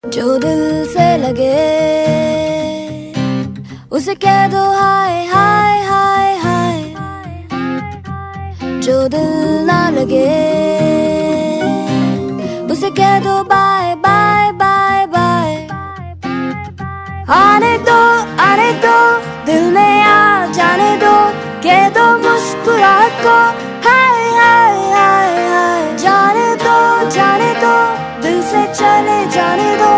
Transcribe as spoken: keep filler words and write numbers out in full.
जो दिल से लगे उसे कह दो हाय हाय हाय हाय, जो दिल ना लगे उसे कह दो बाय बाय बाय बाय। आने दो आने दो दिल में आ जाने दो, कह दो मुस्कुराहट को हाय हाय हाय हाय। जाने दो जाने दो दिल से चले जाने दो।